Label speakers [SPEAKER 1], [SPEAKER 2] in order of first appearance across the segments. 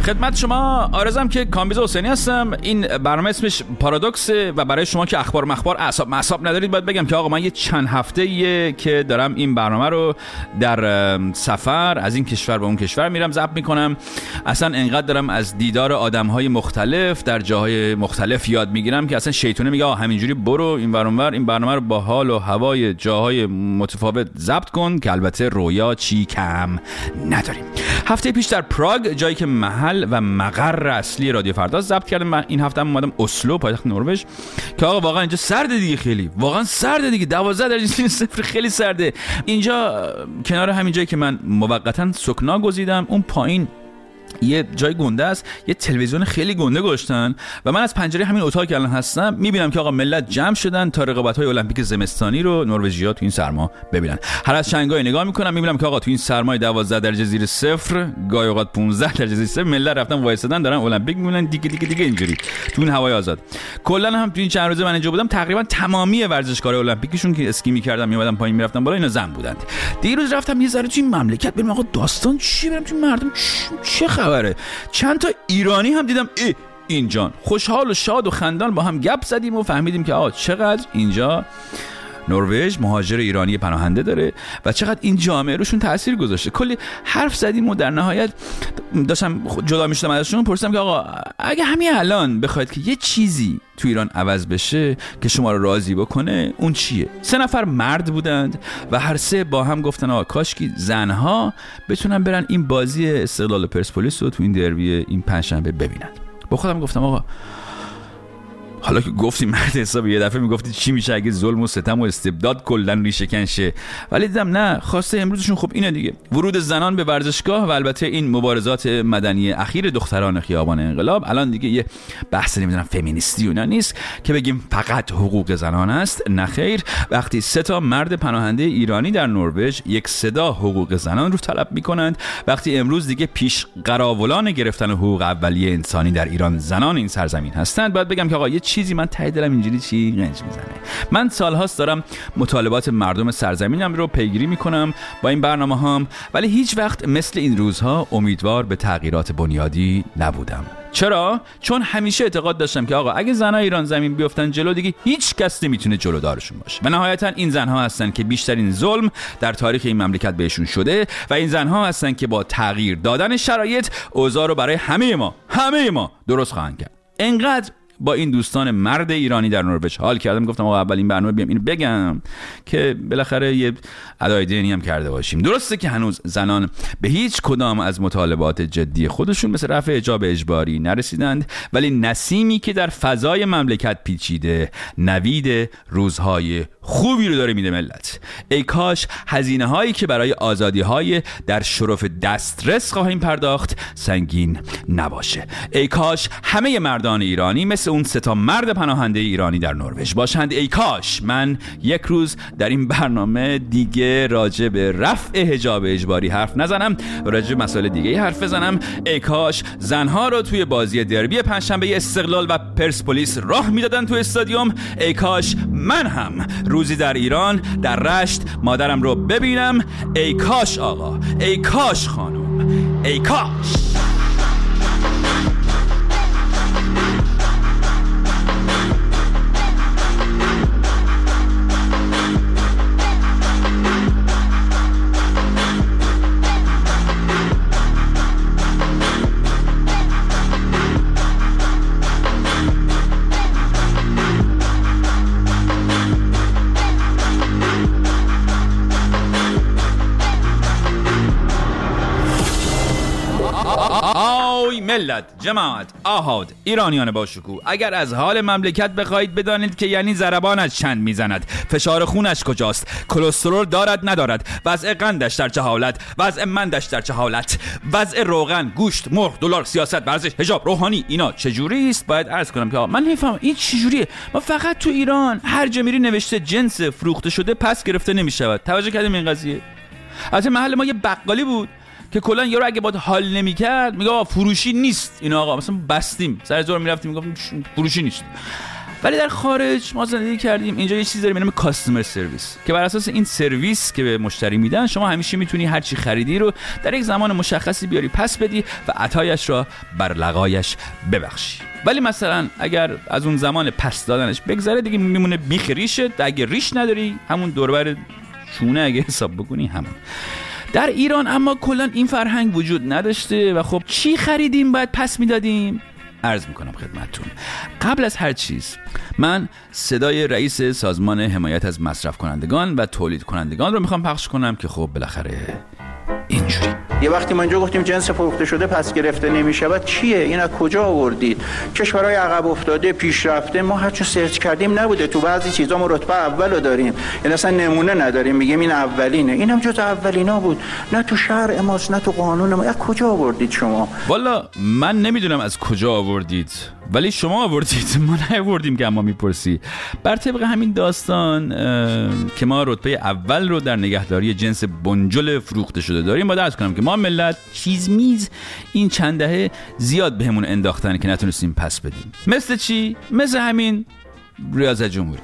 [SPEAKER 1] خدمت شما آرزم که کامبیز حسینی هستم. این برنامه اسمش پارادوکسه و برای شما که اخبار مخبار اعصاب ندارید باید بگم که آقا من یه چند هفته‌ایه که دارم این برنامه رو در سفر از این کشور به اون کشور میرم ضبط میکنم. اصلا انقدر دارم از دیدار آدم‌های مختلف در جاهای مختلف یاد میگیرم که اصلا شیطونه میگه آقا همینجوری برو این ور اونور این برنامه رو با حال و هوای جاهای متفاوت ضبط کن که البته رویا چی کم نداریم. هفته پیش در پراگ جایی که محل و مقر اصلی رادیو فردا ضبط کردم. من این هفته اومدم اسلو پایتخت نروژ که آقا واقعا اینجا سرده دیگه، خیلی واقعا سرده دیگه، 12 درجه صفر خیلی سرده اینجا. کنار همین جایی که من موقتا سکنا گزیدم اون پایین یه جای گنده است، یه تلویزیون خیلی گنده گذاشتن و من از پنجره همین اتاقی که الان هستم میبینم که آقا ملت جمع شدن تا رقابت‌های المپیک زمستانی رو نروژی‌ها تو این سرما ببینن. هر از چنگای نگاه میکنم میبینم که آقا تو این سرمای 12 درجه زیر صفر، گاهی اوقات 15 درجه زیر صفر، ملت رفتن وایسادن دارن المپیک میبینن دیگه اینجوری تو این هوای آزاد. کلا هم تو این چند روزه من اینجا بودم تقریبا تمامی ورزشکارای المپیکشون که اسکی میکردن میومدن پایین میرفتن بالا اینا زن بودند. دیروز رفتم یه ذره تو این مملکت ببینم آقا داستان چی، برم تو مردم چه خبره. چند تا ایرانی هم دیدم اینجان خوشحال و شاد و خندان با هم گپ زدیم و فهمیدیم که آقا چقدر اینجا نروژ مهاجر ایرانی پناهنده داره و چقدر این جامعه روشون تأثیر گذاشته. کلی حرف زدیم و در نهایت داشتم جدا میشدم ازشون، پرسیدم که آقا اگه همین الان بخواید که یه چیزی تو ایران عوض بشه که شما رو راضی بکنه اون چیه؟ 3 نفر مرد بودند و هر سه با هم گفتن آقا کاشکی زنها بتونن برن این بازی استقلال پرسپولیس رو تو این دربی این پنجشنبه ببینن. با خودم گفتم آقا حالا که گفتیم مرد حساب یه دفعه میگفتی چی میشه اگه ظلم و ستم و استبداد کلن ریشه کنشه، ولی دیدم نه، خواسته امروزشون خب اینه دیگه، ورود زنان به ورزشگاه و البته این مبارزات مدنی اخیر دختران خیابان انقلاب. الان دیگه یه بحث نمیدونم فمینیستی و نه نیست که بگیم فقط حقوق زنان است، نه خیر. وقتی 3 مرد پناهنده ایرانی در نروژ یک صدا حقوق زنان رو طلب میکنند، وقتی امروز دیگه پیش قراولان گرفتن حقوق اولیه انسانی در ایران زنان این سرزمین هستند، باید بگم که آقا چیزی من ته دلم اینجوری چی رنج میزنه. من سالهاست دارم مطالبات مردم سرزمینم رو پیگیری میکنم با این برنامه‌هام، ولی هیچ وقت مثل این روزها امیدوار به تغییرات بنیادی نبودم. چرا؟ چون همیشه اعتقاد داشتم که آقا اگه زنای ایران زمین بیفتن جلو دیگه هیچ کس نمیتونه جلودارشون باشه و نهایتا این زنها هستن که بیشترین ظلم در تاریخ این مملکت بهشون شده و این زنها هستن که با تغییر دادن شرایط اوضاع رو برای همه ما درست خواهند کرد. انقدر با این دوستان مرد ایرانی در نروژ حال کردم گفتم آقا اول این برنامه بیام اینو بگم که بالاخره یه ادای دینی هم کرده باشیم. درسته که هنوز زنان به هیچ کدام از مطالبات جدی خودشون مثل رفع حجاب اجباری نرسیدند، ولی نسیمی که در فضای مملکت پیچیده نوید روزهای خوبی رو داره میده ملت. ای کاش هزینه هایی که برای آزادی های در شرف دسترس خواهیم پرداخت سنگین نباشه. ای کاش همه مردان ایرانی مثل اون 3 مرد پناهنده ایرانی در نروژ باشند. ای کاش من یک روز در این برنامه دیگه راجع به رفع حجاب اجباری حرف نزنم و راجع به مسائل دیگه حرف بزنم. ای کاش زنها رو توی بازی دربی پنجشنبه استقلال و پرسپولیس راه میدادن تو استادیوم. ای کاش من هم روزی در ایران در رشت مادرم رو ببینم. ای کاش آقا، ای کاش خانم، ای کاش. ملت، جماعت، آهاد، ایرانیان با شکوه، اگر از حال مملکت بخواهید بدانید که یعنی ضربانش چند میزند، فشار خونش کجاست، کلسترول دارد ندارد، وضع قندش در چه حالت، وضع مندش در چه حالت، وضع روغن، گوشت، مرغ، دلار، سیاست، ورزش، حجاب، روحانی، اینا چجوری است، باید عرض کنم که من نمیفهمم این چجوریه. ما فقط تو ایران هر جا میری نوشته جنس فروخته شده پس گرفته نمیشود. توجه کردیم این قضیه؟ البته محل ما یه بقالی بود که کلا یارو اگه باید حال نمی‌کرد میگه آقا فروشی نیست این آقا، مثلا بستیم سر زور میرفتیم میگفتیم فروشی نیست. ولی در خارج ما زندگی کردیم، اینجا یه چیزی داریم به نام کاستمر سرویس که بر اساس این سرویس که به مشتری میدن شما همیشه میتونی هر چی خریدی رو در یک زمان مشخصی بیاری پس بدی و عطایش را بر لقایش ببخشی. ولی مثلا اگر از اون زمان پس دادنش بگذره دیگه میمونه بیخ ریشه. اگه ریش نداری همون دوربر چونه اگه حساب بکنی همون. در ایران اما کلا این فرهنگ وجود نداشته و خب چی خریدیم باید پس میدادیم. عرض میکنم خدمتتون، قبل از هر چیز من صدای رئیس سازمان حمایت از مصرف کنندگان و تولید کنندگان رو میخوام پخش کنم که خب بالاخره اینجوری
[SPEAKER 2] یه وقتی ما اینجا گفتیم جنس فروخته شده پس گرفته نمیشود، چیه این؟ از کجا آوردید؟ کشورهای عقب افتاده پیشرفته ما هرچی سرچ کردیم نبوده، تو بعضی چیزا ما رتبه اولو داریم، یعنی اصلا نمونه نداریم میگیم این اولینه. اینم جز اولینا بود، نه تو شرع ماست نه تو قانون ما. از کجا آوردید شما؟
[SPEAKER 1] والا من نمیدونم از کجا آوردید، ولی شما آوردید، ما نیاوردیم که اما میپرسی. بر طبق همین داستان که ما رتبه اول رو در نگهداری جنس بنجل فروخته شده داریم، باید عرض کنم که ما ملت چیز میز این چند دهه زیاد بهمون انداختن که نتونستیم پس بدیم. مثل چی؟ مثل همین ریاست جمهوری.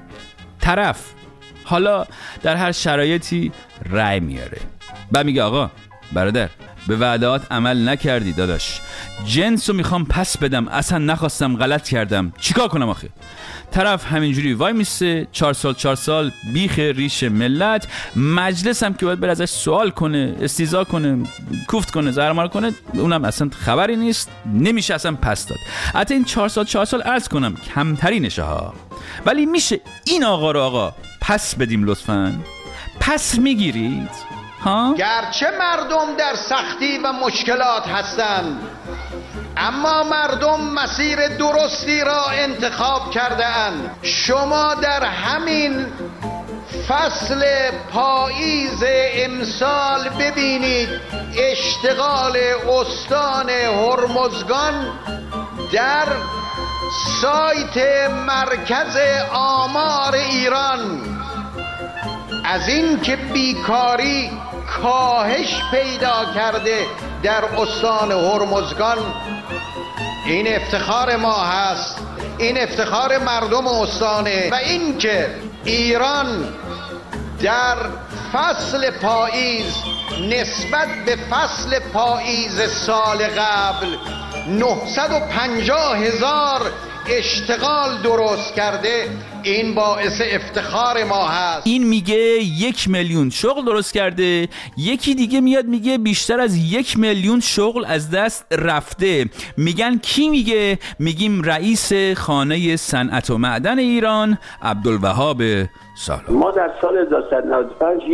[SPEAKER 1] طرف حالا در هر شرایطی رأی میاره و میگه آقا برادر به وعدات عمل نکردی داداش، جنس رو میخوام پس بدم، اصلا نخواستم، غلط کردم، چیکار کنم آخه؟ طرف همینجوری وای میسه 4 سال بیخ ریش ملت. مجلس هم که باید بر ازش سوال کنه، استیضاح کنه، کوفت کنه، زهرمار کنه، اونم اصلا خبری نیست، نمیشه اصلا پس داد. حتی این 4 سال عرض کنم کمترینشه ها. ولی میشه این آقا رو آقا پس بدیم لطفاً؟ پس میگیرید؟ ها؟
[SPEAKER 3] گرچه مردم در سختی و مشکلات هستند، اما مردم مسیر درستی را انتخاب کرده اند. شما در همین فصل پاییز امسال ببینید اشتغال استان هرمزگان در سایت مرکز آمار ایران از این که بیکاری کاهش پیدا کرده در استان هرمزگان. این افتخار ما هست، این افتخار مردم استانه. و این که ایران در فصل پاییز نسبت به فصل پاییز سال قبل 950,000 اشتغال درست کرده، این باعث افتخار ما هست.
[SPEAKER 1] این میگه 1,000,000 شغل درست کرده، یکی دیگه میاد میگه بیشتر از 1,000,000 شغل از دست رفته. میگن کی میگه؟ میگیم رئیس خانه صنعت و معدن ایران عبدالوهاب سالار.
[SPEAKER 4] ما در سال 1395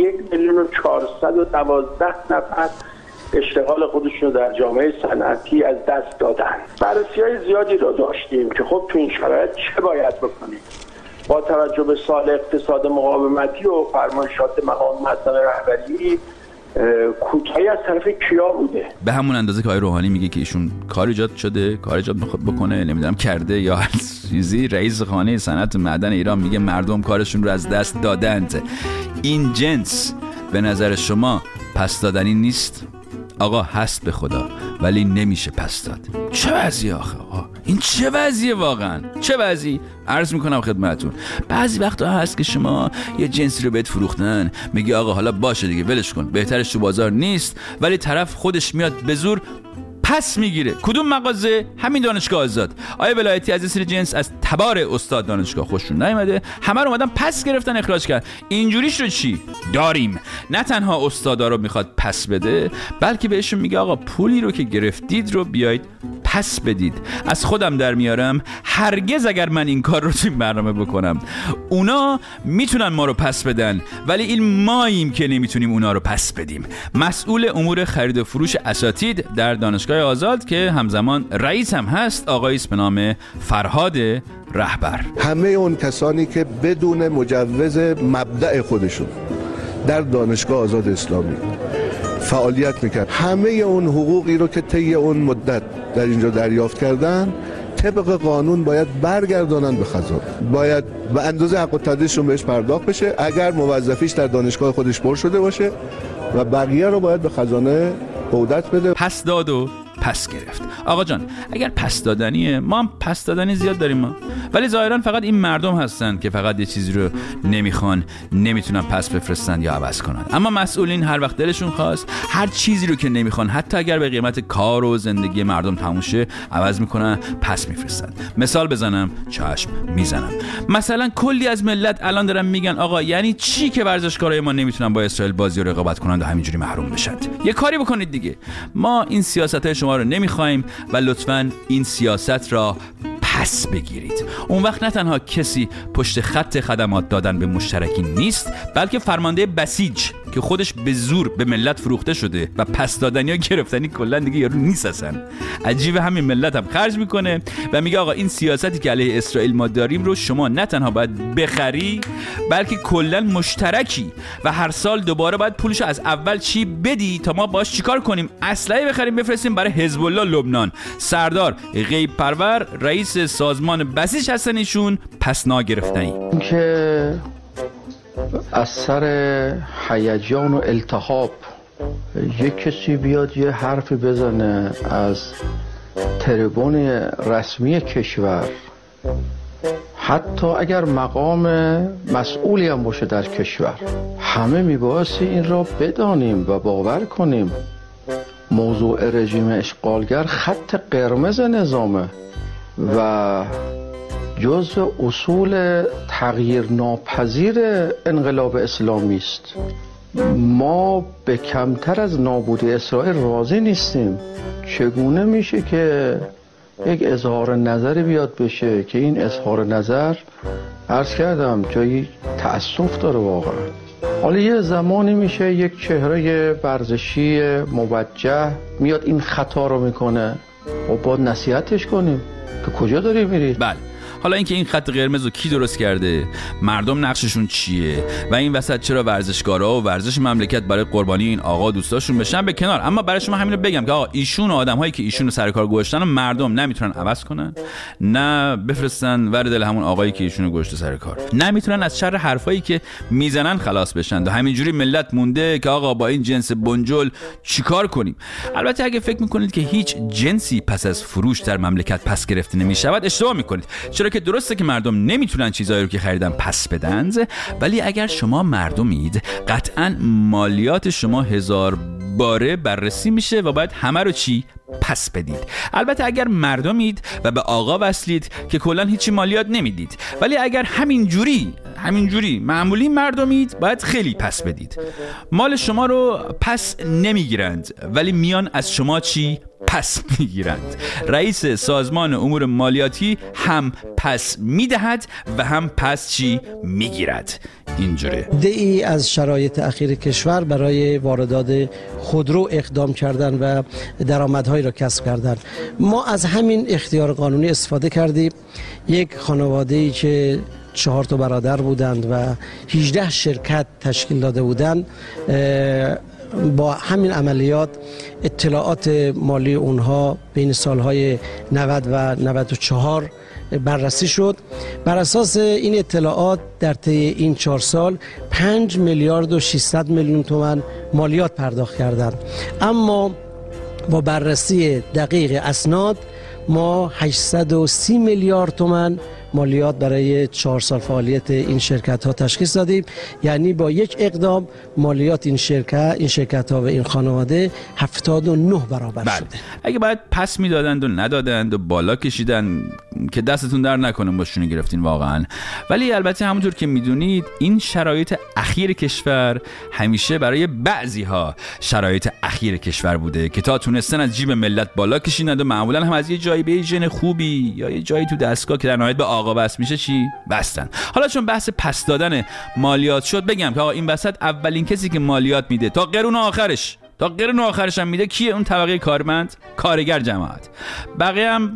[SPEAKER 4] 1,412,000 نفر اشتغال خودشون رو در جامعه صنعتی از دست دادن. بررسی‌های زیادی رو داشتیم که خب تو این شرایط چه باید بکنیم. با توجه به سال اقتصاد مقاومتی و فرمایشات مقام معظم رهبری کوتاهی از طرف کیا بوده.
[SPEAKER 1] به همون اندازه که آقای روحانی میگه که ایشون کار ایجاد شده، کار ایجاد میخواد بکنه، نمیدونم کرده یا هر چیزی، رئیس خانه صنعت معدن ایران میگه مردم کارشون رو از دست دادند. این جنس به نظر شما پس دادنی نیست؟ آقا هست به خدا، ولی نمیشه پس داد. چه وضعیه آخه آقا؟ این چه وضعیه واقعا؟ چه وضعی؟ عرض میکنم خدمتتون، بعضی وقتا هست که شما یه جنسی رو بهت فروختن، میگی آقا حالا باشه دیگه ولش کن، بهترش تو بازار نیست، ولی طرف خودش میاد به زور پس میگیره. کدوم مغازه؟ همین دانشگاه آزاد. آیا ولایتی از سری جنس از تبار استاد دانشگاه خوششون نیومده، همه رو اومدن پس گرفتن اخراج کرد. اینجوریش رو چی داریم؟ نه تنها استادا رو میخواد پس بده، بلکه بهشون میگه آقا پولی رو که گرفتید رو بیایید پس بدید. از خودم در میارم، هرگز اگر من این کار رو تو این برنامه بکنم اونا میتونن ما رو پس بدن، ولی این ماییم که نمیتونیم اونا رو پس بدیم. مسئول امور خرید و فروش اساتید در دانشگاه آزاد که همزمان رئیس هم هست آقایی است به نام فرهاد رهبر.
[SPEAKER 5] همه اون کسانی که بدون مجوز مبدأ خودشون در دانشگاه آزاد اسلامی فعالیت میکرد، همه اون حقوقی رو که طی اون مدت در اینجا دریافت کردن طبق قانون باید برگردانن به خزانه، باید به اندازه حق و تقدیرشون بهش پرداخت بشه اگر موظفیش در دانشگاه خودش پر شده باشه، و بقیه رو باید به خزانه عودت بده.
[SPEAKER 1] پس داد و پس گرفت. آقا جان اگر پس دادنیه، ما هم پس دادنی زیاد داریم ما، ولی ظاهرا فقط این مردم هستن که فقط یه چیزی رو نمیخوان، نمیتونن پس بفرستن یا عوض کنن. اما مسئولین هر وقت دلشون خواست هر چیزی رو که نمیخوان، حتی اگر به قیمت کار و زندگی مردم تموم شه، عوض میکنن، پس میفرستن. مثال بزنم، چشم میزنم. مثلا کلی از ملت الان دارن میگن آقا یعنی چی که ورزشکارای ما نمیتونن با اسرائیل بازی و رقابت کنن و همینجوری محروم بشن؟ یه کاری بکنید دیگه. ما این سیاست‌های شما رو نمیخوایم و لطفاً این سیاست را پس بگیرید. اون وقت نه تنها کسی پشت خط خدمات دادن به مشترکی نیست، بلکه فرمانده بسیج که خودش به زور به ملت فروخته شده و پس دادنی ها گرفتنی کلا دیگه یارو نیست اصلا. عجیبه همین ملت هم خرج میکنه و میگه آقا این سیاستی که علیه اسرائیل ما داریم رو شما نه تنها باید بخری، بلکه کلا مشترکی و هر سال دوباره باید پولشو از اول چی بدی تا ما باش چیکار کنیم؟ اسلحه بخریم بفرستیم برای حزب الله لبنان. سردار غیب پرور رئیس سازمان بسیج هستن ایشون، پس ناگرفتنی.
[SPEAKER 6] که از سر هیجان و التهاب یک کسی بیاد یه حرفی بزنه از تریبون رسمی کشور، حتی اگر مقام مسئولی هم باشه در کشور، همه میبایستی این را بدانیم و باور کنیم موضوع رژیم اشغالگر خط قرمز نظامه و جزء اصول تغییر ناپذیر انقلاب اسلامی است. ما به کمتر از نابودی اسرائیل راضی نیستیم. چگونه میشه که یک اظهار نظری بیاد بشه که این اظهار نظر عرض کردم جایی تأسف داره واقعا. حالا یه زمانی میشه یک چهره ورزشی موجه میاد این خطا رو میکنه و باید نصیحتش کنیم که کجا داری میری.
[SPEAKER 1] بله، حالا اینکه این خط قرمز رو کی درست کرده، مردم نقششون چیه و این وسط چرا ورزشکارا و ورزش مملکت برای قربانی این آقا دوستاشون بشن به کنار. اما برای شما همین رو بگم که آقا ایشون و آدم‌هایی که ایشون رو سر کار گذاشتن و مردم نمیتونن عوض کنن، نه بفرستن ور دل همون آقایی که ایشون رو گذاشته سر کار، نمیتونن از شر حرفایی که میزنن خلاص بشن و همینجوری ملت مونده که آقا با این جنس بنجل چیکار کنیم. البته اگه فکر میکنید که هیچ جنسی پس از فروش در مملکت پس گرفته نمیشود، اشتباه میکنید. چرا که درسته که مردم نمیتونن چیزایی رو که خریدن پس بدن، ولی اگر شما مردمید قطعاً مالیات شما 1000 باره بررسی میشه و باید همه رو چی؟ پس بدید. البته اگر مردمید و به آقا وصلید که کلا هیچی مالیات نمیدید، ولی اگر همینجوری معمولی مردمید باید خیلی پس بدید. مال شما رو پس نمیگیرند ولی میان از شما چی؟ پس میگیرند. رئیس سازمان امور مالیاتی هم پس میدهد و هم پس چی میگیرد. اینجوره.
[SPEAKER 7] دهی از شرایط اخیر کشور برای واردات خودرو اقدام کردن و درآمدهایی را کسب کردن. ما از همین اختیار قانونی استفاده کردیم. یک خانواده‌ای که 4 تا برادر بودند و 18 شرکت تشکیل داده بودند، با همین عملیات اطلاعات مالی اونها بین سالهای 90 و 94 بررسی شد. بر اساس این اطلاعات در طی این 4 سال 5 میلیارد و 600 میلیون تومان مالیات پرداخت کردند. اما با بررسی دقیق اسناد ما 830 میلیارد تومان مالیات برای 4 سال فعالیت این شرکت ها تشخیص دادیم. یعنی با یک اقدام مالیات این شرکت ها و این خانواده 79 برابر شده.
[SPEAKER 1] اگه باید پس میدادند و ندادند و بالا کشیدن که دستتون در نکنه باشونو گرفتین واقعا. ولی البته همونطور که میدونید این شرایط اخیر کشور همیشه برای بعضی ها شرایط اخیر کشور بوده که تا تونستن از جیب ملت بالا کشیدند و معمولا هم از یه جایی به ژن خوبی یا یه جایی تو دستگاه که در نهایت به آقا بس میشه چی؟ بستن. حالا چون بحث پس دادن مالیات شد بگم که آقا این وسط اولین کسی که مالیات میده تا قرون آخرش هم میده کیه؟ اون طبقه کارمند، کارگر جماعت. بقیه هم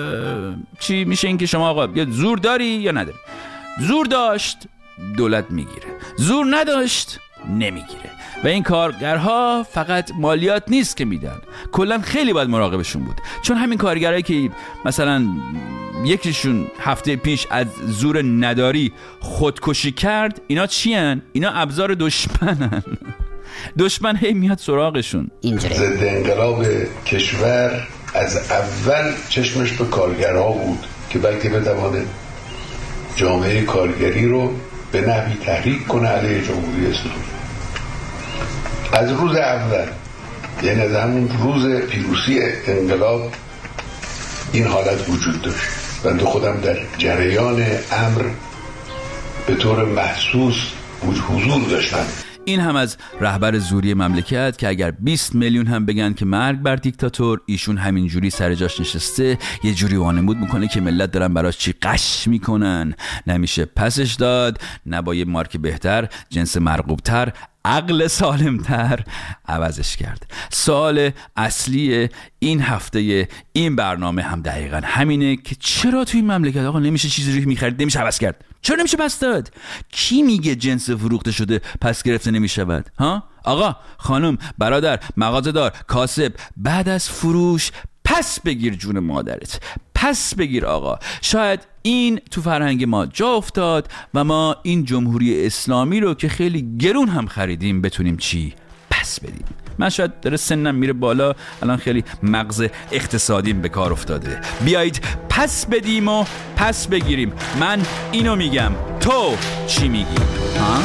[SPEAKER 1] چی میشه؟ این که شما آقا یا زور داری یا نداری. زور داشت دولت میگیره، زور نداشت نمیگیره. و این کارگرها فقط مالیات نیست که میدن، کلا خیلی باید مراقبشون بود. چون همین کارگرایی که مثلا یکیشون هفته پیش از زور نداری خودکشی کرد، اینا چی هن؟ اینا ابزار دشمنن. دشمن هی میاد سراغشون.
[SPEAKER 8] ضد انقلاب کشور از اول چشمش به کارگرها بود که بلکه بتواند جامعه کارگری رو به نحوی تحریک کنه علیه جمهوری اسلامی. از روز اول، یعنی از همون روز پیروزی انقلاب این حالت وجود داشت. بنده خودم در جریان امر به طور محسوس حضور داشتم.
[SPEAKER 1] این هم از رهبر زوری مملکت که اگر 20 میلیون هم بگن که مرگ بر دیکتاتور، ایشون همین جوری سر جاش نشسته یه جوری وانمود میکنه که ملت دارن براش چی قش میکنن. نمیشه پسش داد، نه با یه مارک بهتر، جنس مرغوبتر، عقل سالمتر عوضش کرد. سوال اصلی این هفته این برنامه هم دقیقا همینه که چرا توی این مملکت آقا نمیشه چیزی رو میخرید نمیشه عوض کرد؟ چرا نمیشه پس داد؟ کی میگه جنس فروخته شده پس گرفته نمیشود؟ ها؟ آقا، خانم، برادر، مغازه‌دار، کاسب، بعد از فروش پس بگیر جون مادرت، پس بگیر آقا. شاید این تو فرهنگ ما جا افتاد و ما این جمهوری اسلامی رو که خیلی گرون هم خریدیم بتونیم چی؟ پس بدیم. من شاید داره سنم میره بالا، الان خیلی مغز اقتصادیم به کار افتاده. بیایید پس بدیم و پس بگیریم. من اینو میگم، تو چی میگی؟ ها؟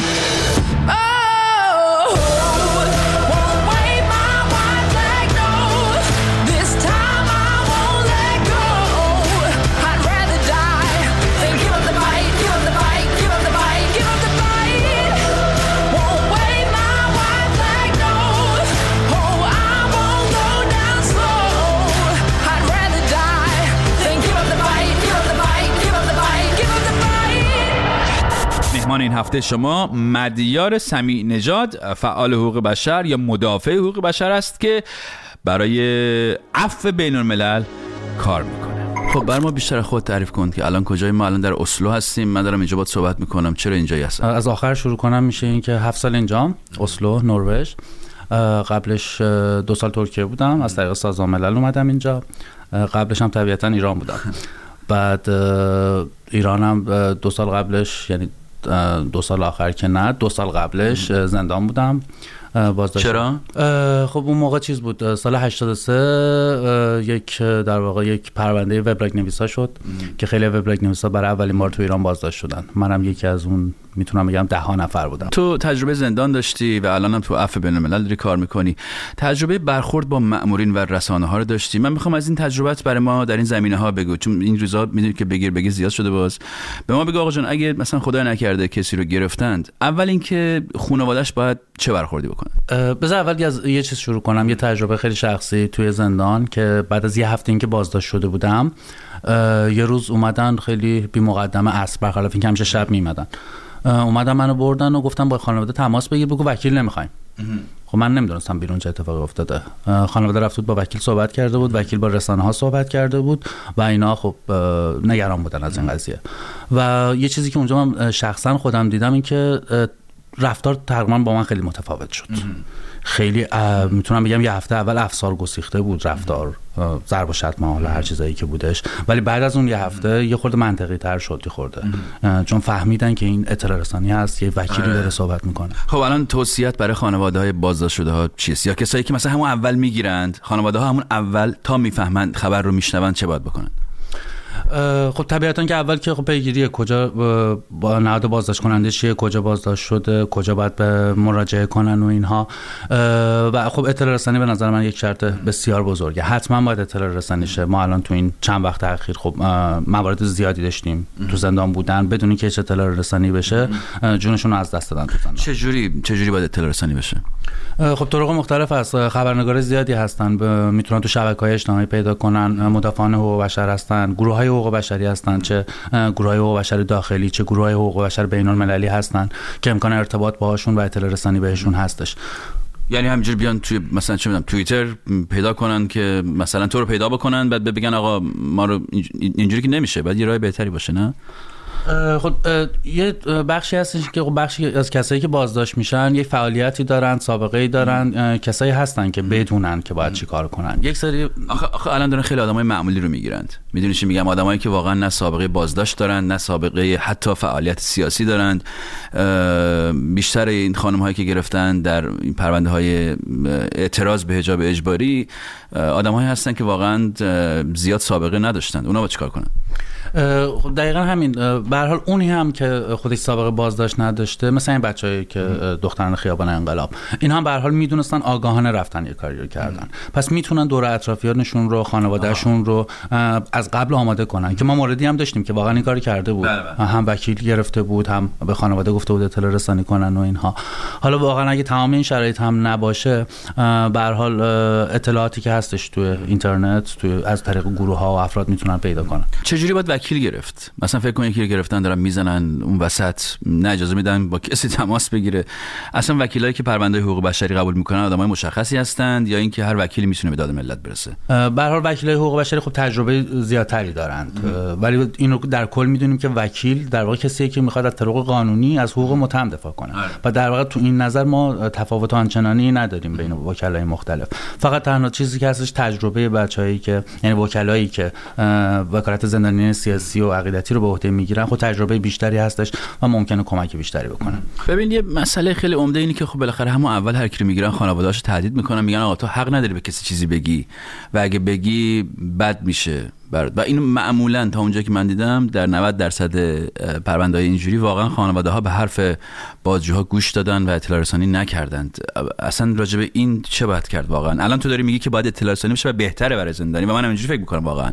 [SPEAKER 1] مهمان این هفته شما مدیار سمیع نژاد، فعال حقوق بشر یا مدافع حقوق بشر است که برای عفو بین الملل کار میکنه. خب بر ما بیشتر خود تعریف کن که الان کجای؟ ما الان در اسلو هستیم، من دارم اینجا باهات صحبت میکنم. چرا اینجایی هستم؟
[SPEAKER 9] از آخر شروع کنم. میشه این که 7 سال اینجام، اسلو، نروژ. قبلش 2 سال ترکیه بودم، از طریق سازمان ملل اومدم اینجا. قبلش هم طبیعتا ایران بودم. بعد ایرانم 2 سال قبلش، یعنی 2 سال آخر که نه، 2 سال قبلش زندان بودم. بازداشت.
[SPEAKER 1] چرا؟
[SPEAKER 9] خب اون موقع چیز بود، سال 83 در واقع یک پرونده وبلاگ نویسا شد که خیلی وبلاگ نویسا برای اولین بار تو ایران بازداشت شدن. منم یکی از اون، میتونم بگم 10 نفر بودم.
[SPEAKER 1] تو تجربه زندان داشتی و الانم تو عفو بین الملل داری کار میکنی. تجربه برخورد با مأمورین و رسانه ها رو داشتی. من میخوام از این تجربت برای ما در این زمینه ها بگو، چون این روزا میدونی که بگیر زیاد شده. باز به ما بگو آقا جان، اگه مثلا خدای نکرده کسی رو گرفتند، اول اینکه خانواده‌اش باید چه برخوردی بکنه؟
[SPEAKER 9] بذار اول از یه چیز شروع کنم، یه تجربه خیلی شخصی توی زندان که بعد از یه هفته اینکه بازداشت شده بودم، یه روز اومدن خیلی بی مقدمه عصر، برخلاف اینکه همیشه شب میمدن، اومدن منو بردن و گفتن با خانواده تماس بگیر، بگو وکیل نمیخوایم. خب من نمیدونستم بیرون چه اتفاقی افتاده. خانواده رفت بود با وکیل صحبت کرده بود، وکیل با رسانه ها صحبت کرده بود و اینا خب نگران بودن از این قضیه. و یه چیزی که اونجا من شخصا خودم دیدم این که رفتار تقریبا با من خیلی متفاوت شد. خیلی میتونم بگم یه هفته اول افسار گسیخته بود رفتار، ضرب و شتم، حالا هر چیزایی که بودش، ولی بعد از اون یه هفته یه خورده منطقی تر شد، یه خورده چون فهمیدن که این اطلاع رسانی هست، یه وکیلی داره صحبت میکنه.
[SPEAKER 1] خب الان توصیه‌ات برای خانواده‌های بازداشت شده ها چیست؟ یا کسایی که مثلا همون اول میگیرند، خانواده‌ها همون اول تا میفهمند خبر رو میشنون چه باید بکنن؟
[SPEAKER 9] خب طبیعتاً که اول که خب پیگیری کجا با نهاد بازداشت کننده چیه، کجا بازداشت شده، کجا باید به مراجعه کنن و اینها. و خب اطلاع رسانی به نظر من یک شرط بسیار بزرگه، حتما باید اطلاع رسانی شه. ما الان تو این چند وقت اخیر خب موارد زیادی داشتیم تو زندان بودن بدون اینکه هیچ اطلاع رسانی بشه، جونشون رو از دست دادن تو زندان.
[SPEAKER 1] چجوری باید اطلاع رسانی بشه؟
[SPEAKER 9] خب طرق مختلف هست. خبرنگار زیادی هستن، میتونن تو شبکه‌های اجتماعی پیدا کنن، مدافعان حقوق بشر هستن، گروه‌های حقوق بشری هستن، چه گروه‌های حقوق بشر داخلی چه گروه‌های حقوق بشر بین‌المللی هستن که امکان ارتباط باهاشون و اطلاع رسانی بهشون هستش.
[SPEAKER 1] یعنی همینجوری بیان توی مثلا چه می‌دونم توییتر پیدا کنن که مثلا تو رو پیدا بکنن، بعد بگن آقا ما رو اینجوری که نمیشه، بعد یه راه بهتری باشه، نه؟
[SPEAKER 9] خب یه بخشی هستش که بخشی از کسایی که بازداشت میشن یک فعالیتی دارن، سابقه‌ای دارن، کسایی هستن که بدونن که باید چی کار کنن. یک سری
[SPEAKER 1] آخه الان دارن خیلی آدمای معمولی رو میگیرن. میدونی چی میگم؟ آدمایی که واقعا نه سابقه بازداشت دارن، نه سابقه حتی فعالیت سیاسی دارن. بیشتر این خانم‌هایی که گرفتن در این پرونده‌های اعتراض به حجاب اجباری آدم‌هایی هستن که واقعا زیاد سابقه نداشتن. اونا با چیکار کنن؟
[SPEAKER 9] دقیقاً همین. به هر حال اونی هم که خودش سابقه بازداشت نداشته، مثلا این بچه‌ای که دختران خیابان انقلاب، این هم به هر حال میدونستن، آگاهانه رفتن یه کاری رو کردن، پس میتونن دور اطرافیانشون رو، خانواده‌شون رو از قبل آماده کنن. که ما موردی هم داشتیم که واقعا این کاری کرده بود، هم وکیل گرفته بود، هم به خانواده گفته بود اطلاع رسانی کنن و اینها. حالا واقعا اگه تمام این شرایط هم نباشه، به هر حال اطلاعاتی که هستش تو اینترنت، تو از طریق گروه‌ها و افراد میتونن پیدا کنن.
[SPEAKER 1] چجوری باید وکیل گرفت؟ مثلا فکر کن یکی گرفتن دارن میزنن اون وسط، نه اجازه میدن با کسی تماس بگیره. اصلا وکیلایی که پرونده حقوق بشری قبول میکنن آدمای مشخصی هستند یا اینکه هر وکیلی میتونه به داد ملت برسه؟
[SPEAKER 9] به هر حال وکیلای حقوق بشری خب تجربه زیادتری دارند، ولی اینو در کل میدونیم که وکیل در واقع کسیه که میخواد از طریق قانونی از حقوق متهم دفاع کنه و در واقع تو این نظر ما تفاوت آنچنانی نداریم بین وکلای مختلف. فقط تنها چیزی که هستش تجربه بچه‌ای که، یعنی وکلایی که وکالت زندانیان سیاسی و عقیدتی رو به عهده میگیرن، خب تجربه بیشتری هستش و ممکنه کمک بیشتری بکنن.
[SPEAKER 1] ببین یه مسئله خیلی عمده اینه که خب بالاخره همون اول هر کی رو میگیرن خانواده‌اش تهدید میکنن، میگن آقا تو حق نداری به کسی چیزی بگی و اگه بگی بد میشه و این معمولا تا اونجا که من دیدم در 90% پرونده‌های اینجوری واقعا خانواده‌ها به حرف بازجوها گوش دادن و اطلاع رسانی نکردند. اصلا راجع به این چه باید کرد واقعا؟ الان تو داری میگی که باید اطلاع رسانی بشه و بهتره برای زندانی و من اینجوری فکر می‌کنم واقعا،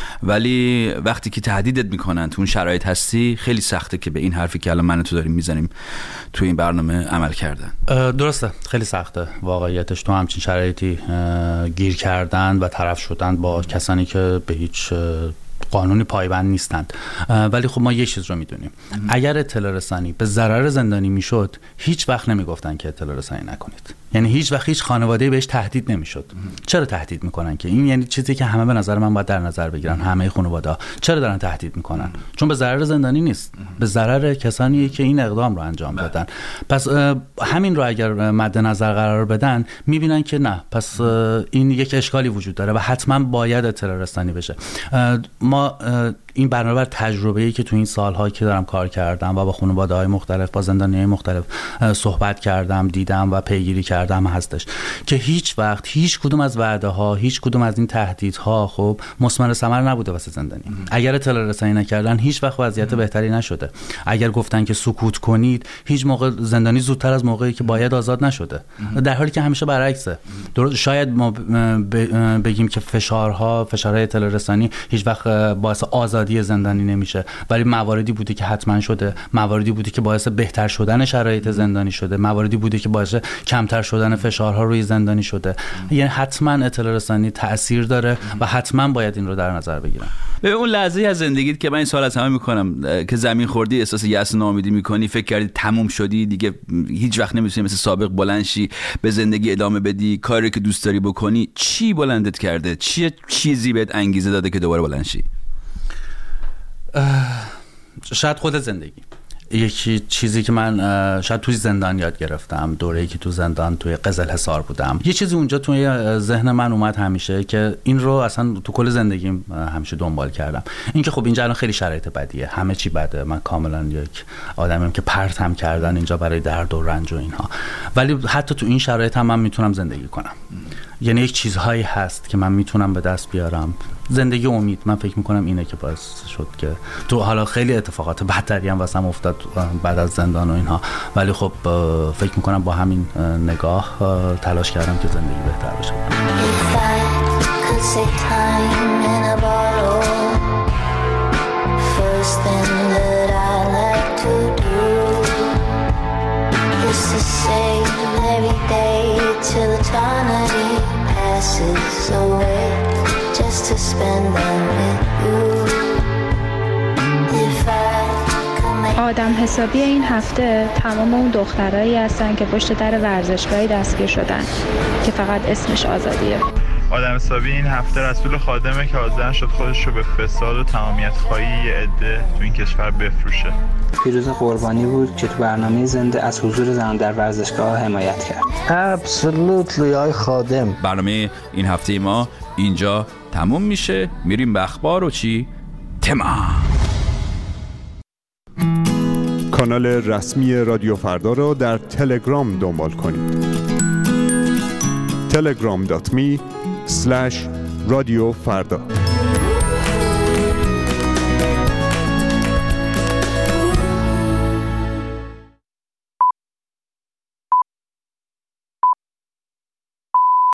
[SPEAKER 1] ولی وقتی که تهدیدت میکنن تو اون شرایط هستی خیلی سخته که به این حرفی که الان من و تو داریم میزنیم تو این برنامه عمل کردن.
[SPEAKER 9] درسته، خیلی سخته واقعیتش تو همچین شرایطی گیر کردن و طرف شدن با کسانی که به هیچ قانونی پایبند نیستند. ولی خب ما یه چیز رو میدونیم، اگر اطلاع رسانی به ضرر زندانی میشد هیچ وقت نمیگفتن که اطلاع رسانی نکنید. یعنی هیچ وقت هیچ خانواده‌ای بهش تهدید نمیشد. چرا تهدید میکنن؟ که این یعنی چیزی که همه به نظر من باید در نظر بگیرن، همه خانواده‌ها چرا دارن تهدید میکنن؟ چون به ضرر زندانی نیست، به ضرر کسانی که این اقدام رو انجام دادن. پس همین رو اگر مد نظر قرار بدن میبینن که نه، پس این یک اشکالی وجود داره و حتما باید اطلاع رسانی بشه. ما این برنامه تجربه‌ای که تو این سال‌ها که دارم کار کردم و با خانواده‌های مختلف، با زندانیای مختلف صحبت کردم، دیدم و پیگیری کردم هستش که هیچ وقت هیچ کدوم از وعده‌ها، هیچ کدوم از این تهدیدها خب مثمر ثمر نبوده واسه زندانی. اگر اطلاع رسانی نکردن هیچ وقت وضعیت بهتری نشده. اگر گفتن که سکوت کنید، هیچ موقع زندانی زودتر از موقعی که باید آزاد نشده، در حالی که همیشه برعکسه. شاید ما بگیم که فشارهای اطلاع رسانی هیچ وقت باعث آزادی زندانی نمیشه، ولی مواردی بوده که حتما شده، مواردی بوده که باعث بهتر شدن شرایط زندانی شده، مواردی بوده که باعث کمتر شدن فشارها روی زندانی شده. یعنی حتما اطلاع رسانی تأثیر داره و حتما باید این رو در نظر بگیرن.
[SPEAKER 1] به اون لحظه از زندگیت که من این سوال از همه میکنم که زمین خوردی، احساس یأس و ناامیدی میکنی، فکر کردی تموم شدی دیگه، هیچ وقت نمیتونی مثل سابق بلند شی، به زندگی ادامه بدی، کاری که دوست داری بکنی، چی بلندت کرده؟ چیه چیزی بهت انگیزه داده که دوباره بلند شی؟
[SPEAKER 9] شاید خود زندگی. یکی چیزی که من شاید توی زندان یاد گرفتم، دوره‌ای که تو زندان توی قزل حصار بودم، یه چیزی اونجا توی ذهن من اومد همیشه که این رو اصلا تو کل زندگیم همیشه دنبال کردم، این که خب اینجا الان خیلی شرایط بدیه، همه چی بده، من کاملا یک آدمیم که پرتم کردن اینجا برای درد و رنج و اینها، ولی حتی تو این شرایط هم من میتونم زندگی کنم. یعنی یک چیزهایی هست که من میتونم به دست بیارم. زندگی امید، من فکر میکنم اینه که باعث شد که تو حالا خیلی اتفاقات بدتری هم واسم افتاد بعد از زندان و اینها، ولی خب فکر میکنم با همین نگاه تلاش کردم که زندگی بهتر بشه.
[SPEAKER 10] To spend them with you. آدم حسابی این هفته تمام اون دخترایی هستن که پشت در ورزشگاهی دستگیر شدن که فقط اسمش آزادیه.
[SPEAKER 11] آدم حسابی این هفته رسول خادمه که حاضر شد خودش رو به فساد و تمامیت خواهی یه عده تو این کشور بفروشه.
[SPEAKER 12] پیروز قربانی بود که تو برنامه زنده از حضور زنان در ورزشگاه حمایت کرد.
[SPEAKER 7] Absolutely آی خادم.
[SPEAKER 1] برنامه این هفته ما اینجا تموم میشه. میریم به اخبار و چی؟ تمام.
[SPEAKER 13] کانال رسمی رادیو فردا رو در تلگرام دنبال کنید. telegram.me/رادیو فردا